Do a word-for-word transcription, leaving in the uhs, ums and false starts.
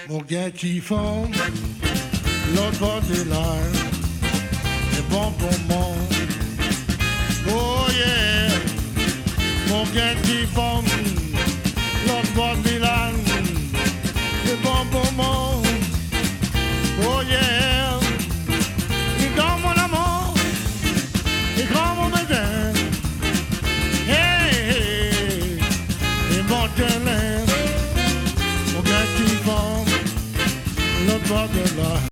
Mon gars qui fond, l'autre bord de l'air, c'est bon pour moi. Oh yeah, mon gars qui fond, l'autre bord de l'air, c'est bon pour moi.